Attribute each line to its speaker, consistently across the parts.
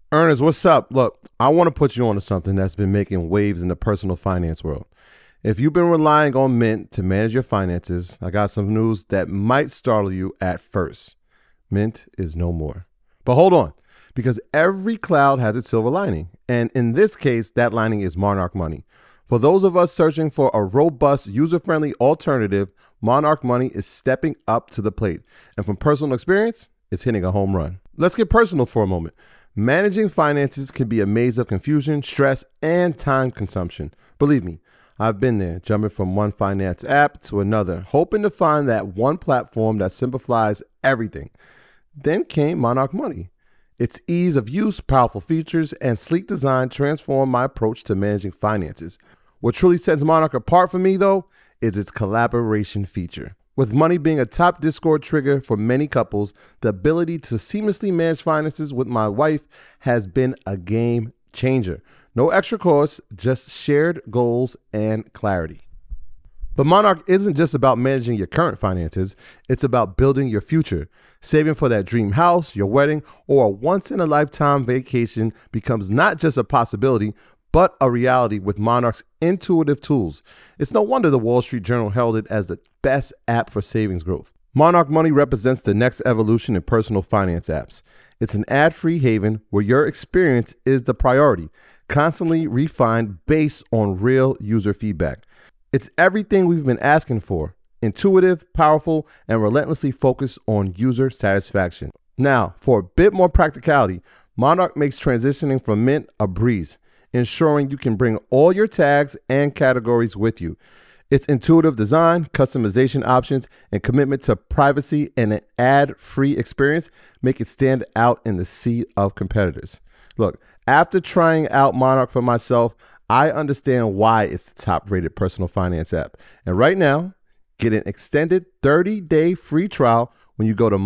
Speaker 1: Ernest, what's up? Look, I want to put you on to something that's been making waves in the personal finance world. If you've been relying on Mint to manage your finances, I got some news that might startle you at first. Mint is no more. But hold on, because every cloud has its silver lining. And in this case, that lining is Monarch Money. For those of us searching for a robust, user-friendly alternative, Monarch Money is stepping up to the plate. And from personal experience, it's hitting a home run. Let's get personal for a moment. Managing finances can be a maze of confusion, stress, and time consumption. Believe me, I've been there, jumping from one finance app to another, hoping to find that one platform that simplifies everything. Then came Monarch Money. Its ease of use, powerful features, and sleek design transformed my approach to managing finances. What truly sets Monarch apart for me, though, is its collaboration feature. With Money being a top Discord trigger for many couples, the ability to seamlessly manage finances with my wife has been a game changer. No extra costs, just shared goals and clarity. But Monarch isn't just about managing your current finances, it's about building your future. Saving for that dream house, your wedding, or a once-in-a-lifetime vacation becomes not just a possibility, but a reality with Monarch's intuitive tools. It's no wonder the Wall Street Journal held it as the best app for savings growth. Monarch Money represents the next evolution in personal finance apps. It's an ad-free haven where your experience is the priority, constantly refined based on real user feedback. It's everything we've been asking for: intuitive, powerful, and relentlessly focused on user satisfaction. Now, for a bit more practicality, Monarch makes transitioning from Mint a breeze, ensuring you can bring all your tags and categories with you. Its intuitive design, customization options, and commitment to privacy and an ad-free experience make it stand out in the sea of competitors. Look, after trying out Monarch for myself, I understand why it's the top-rated personal finance app. And right now, get an extended 30-day free trial when you go to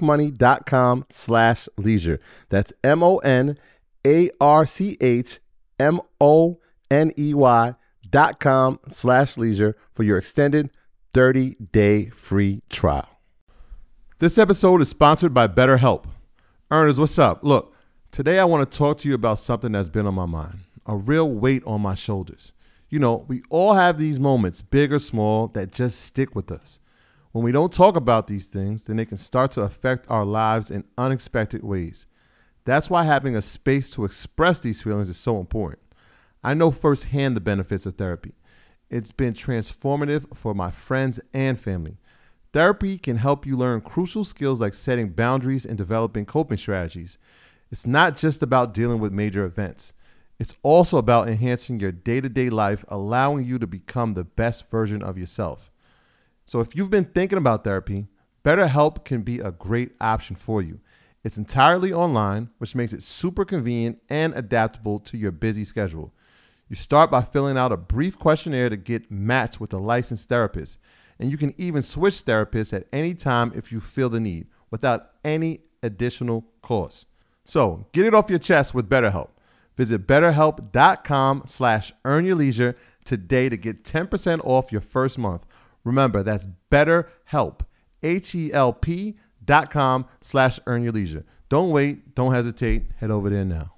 Speaker 1: monarchmoney.com/leisure. That's MONARCHMONEY.com/leisure for your extended 30-day free trial. This episode is sponsored by BetterHelp. Ernest, what's up? Look, today I want to talk to you about something that's been on my mind, a real weight on my shoulders. You know, we all have these moments, big or small, that just stick with us. When we don't talk about these things, then they can start to affect our lives in unexpected ways. That's why having a space to express these feelings is so important. I know firsthand the benefits of therapy. It's been transformative for my friends and family. Therapy can help you learn crucial skills like setting boundaries and developing coping strategies. It's not just about dealing with major events. It's also about enhancing your day-to-day life, allowing you to become the best version of yourself. So if you've been thinking about therapy, BetterHelp can be a great option for you. It's entirely online, which makes it super convenient and adaptable to your busy schedule. You start by filling out a brief questionnaire to get matched with a licensed therapist, and you can even switch therapists at any time if you feel the need, without any additional cost. So get it off your chest with BetterHelp. Visit BetterHelp.com/earnyourleisure today to get 10% off your first month. Remember, that's BetterHelp, HELP.com/earnyourleisure. Don't wait. Don't hesitate. Head over there now.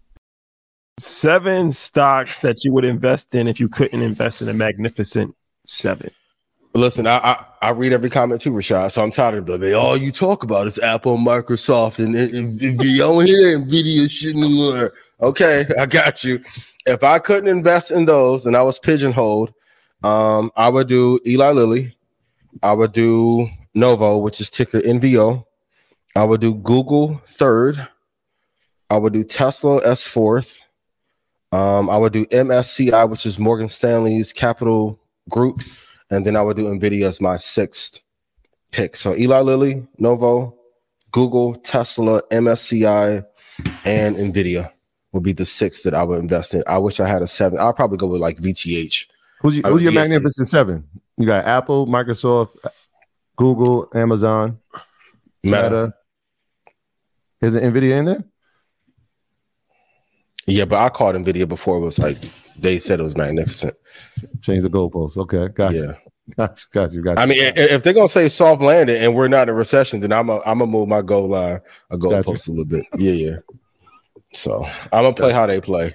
Speaker 2: 7 stocks that you would invest in if you couldn't invest in a Magnificent 7.
Speaker 3: Listen, I read every comment too, Rashad, so I'm tired of it. All you talk about is Apple, Microsoft, and you don't hear NVIDIA shit anymore. Okay, I got you. If I couldn't invest in those and I was pigeonholed, I would do Eli Lilly. I would do Novo, which is ticker NVO. I would do Google third. I would do Tesla S fourth. I would do MSCI, which is Morgan Stanley's capital group. And then I would do NVIDIA as my 6th pick. So Eli Lilly, Novo, Google, Tesla, MSCI, and NVIDIA would be the 6 that I would invest in. I wish I had a 7. I'll probably go with like VTH.
Speaker 1: Who's your Magnificent 7? You got Apple, Microsoft, Google, Amazon, Meta. Is it NVIDIA in there?
Speaker 3: Yeah, but I called NVIDIA before it was like they said it was Magnificent.
Speaker 1: Change the goalposts. Okay, got you. Got you.
Speaker 3: I mean, if they're gonna say soft landing and we're not in a recession, then I'm gonna move my goal line, a goalpost a little bit. Yeah. So I'm gonna play how they play.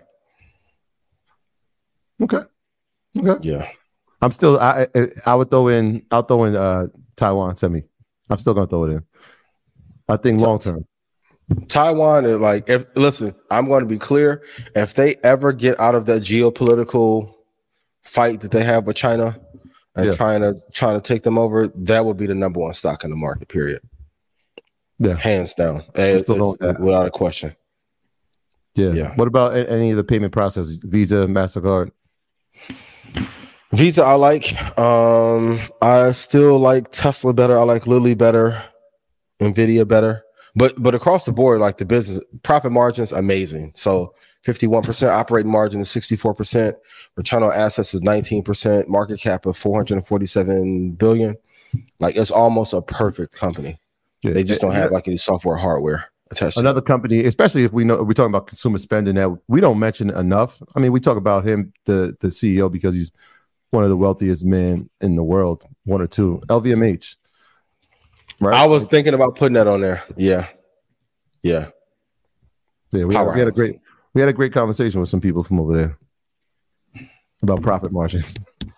Speaker 1: Okay.
Speaker 3: Yeah.
Speaker 1: I'm still. I'll throw in Taiwan semi. I'm still gonna throw it in. I think long term.
Speaker 3: Taiwan is like, listen, I'm going to be clear. If they ever get out of that geopolitical fight that they have with China and trying to take them over, that would be the number one stock in the market. Period.
Speaker 1: Yeah,
Speaker 3: hands down, without a question.
Speaker 1: Yeah. What about any of the payment processors? Visa, MasterCard.
Speaker 3: Visa, I like. I still like Tesla better. I like Lilly better. Nvidia better. But across the board, like the business profit margins, amazing. So 51% operating margin is 64%. Return on assets is 19%. Market cap of 447 billion. Like it's almost a perfect company. Yeah. They just don't have like any software, hardware attached.
Speaker 1: Another company, especially if we're talking about consumer spending that we don't mention enough. I mean, we talk about him, the CEO, because he's one of the wealthiest men in the world, one or two. LVMH.
Speaker 3: Right. I was thinking about putting that on there. Yeah.
Speaker 1: We had a great conversation with some people from over there about profit margins.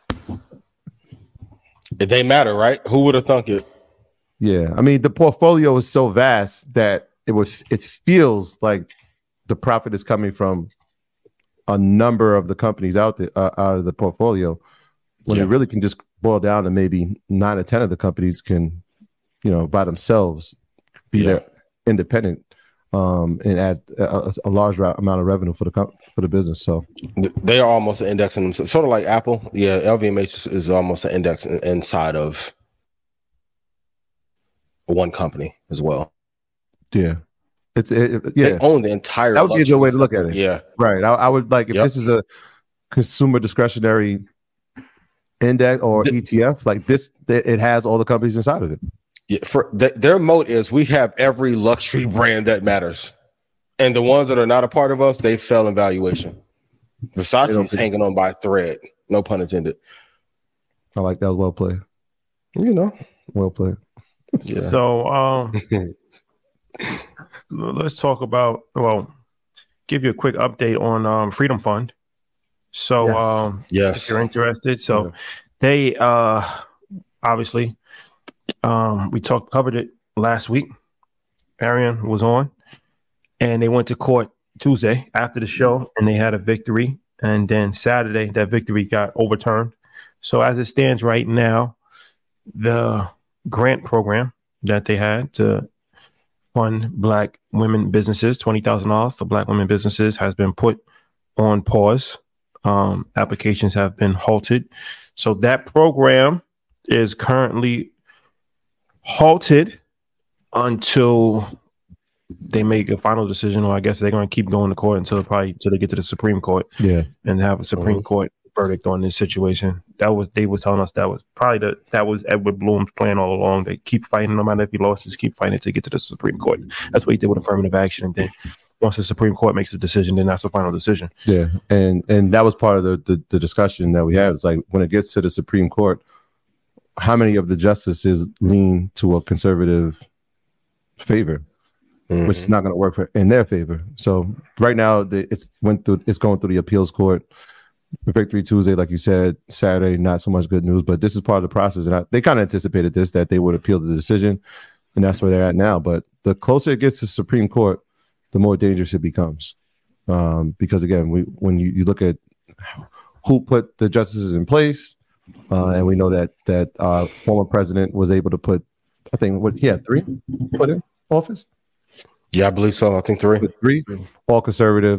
Speaker 3: They matter, right? Who would have thunk it?
Speaker 1: Yeah, I mean the portfolio is so vast that it feels like the profit is coming from a number of the companies out there out of the portfolio, when it really can just boil down to maybe 9 or 10 of the companies can, by themselves be there independent and add a large amount of revenue for the business. So
Speaker 3: they are almost an index in themselves, sort of like Apple. Yeah, LVMH is almost an index inside of one company as well.
Speaker 1: Yeah,
Speaker 3: they own the entire.
Speaker 1: That would be a good way to look at it.
Speaker 3: Yeah,
Speaker 1: right. I would like if this is a consumer discretionary index or ETF like this, it has all the companies inside of it.
Speaker 3: Yeah, their moat is we have every luxury brand that matters, and the ones that are not a part of us, they fell in valuation. Versace is hanging on by a thread, no pun intended.
Speaker 1: I like that. Well played. Well played.
Speaker 2: Yeah. So let's talk about. Well, give you a quick update on Freedom Fund. So if you're interested, so they obviously. We covered it last week. Arian was on, and they went to court Tuesday after the show, and they had a victory. And then Saturday, that victory got overturned. So as it stands right now, the grant program that they had to fund Black women businesses, $20,000 to Black women businesses, has been put on pause. Applications have been halted. So that program is currently halted until they make a final decision, or I guess they're going to keep going to court until they get to the Supreme Court, and have a Supreme Court verdict on this situation. They was telling us that was Edward Bloom's plan all along. They keep fighting, no matter if he lost, just keep fighting to get to the Supreme Court. That's what he did with affirmative action, and then once the Supreme Court makes a decision, then that's the final decision.
Speaker 1: Yeah, and that was part of the discussion that we had. It's like when it gets to the Supreme Court, how many of the justices lean to a conservative favor, which is not going to work in their favor. So right now, it's going through the appeals court. Victory Tuesday, like you said, Saturday, not so much good news, but this is part of the process. And they kind of anticipated that they would appeal the decision, and that's where they're at now. But the closer it gets to Supreme Court, the more dangerous it becomes. Because again, when you look at who put the justices in place, and we know that our former president was able to put, I think, he had 3 put in office.
Speaker 3: Yeah, I believe so. I think 3.
Speaker 1: 3, all conservative.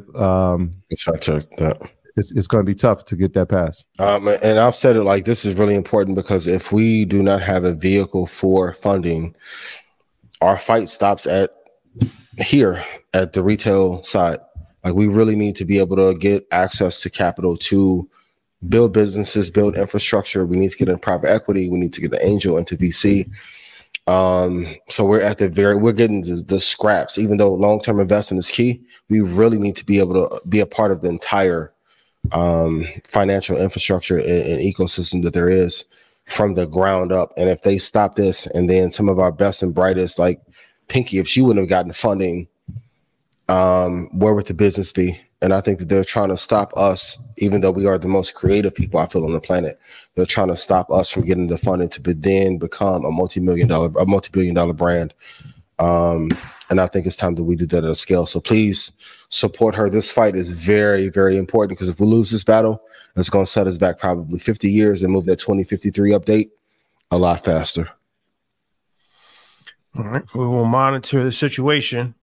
Speaker 1: It's going to be tough to get that passed.
Speaker 3: And I've said it like this is really important, because if we do not have a vehicle for funding, our fight stops at the retail side. Like we really need to be able to get access to capital to build businesses, build infrastructure. We need to get in private equity. We need to get an angel into VC. So we're getting the scraps. Even though long-term investing is key, we really need to be able to be a part of the entire financial infrastructure and ecosystem that there is from the ground up. And if they stop this, and then some of our best and brightest, like Pinky, if she wouldn't have gotten funding where would the business be? And I think that they're trying to stop us, even though we are the most creative people I feel on the planet. They're trying to stop us from getting the funding to then become a multi-billion dollar brand. And I think it's time that we do that at a scale. So please support her. This fight is very, very important, because if we lose this battle, it's going to set us back probably 50 years and move that 2053 update a lot faster.
Speaker 2: All right. We will monitor the situation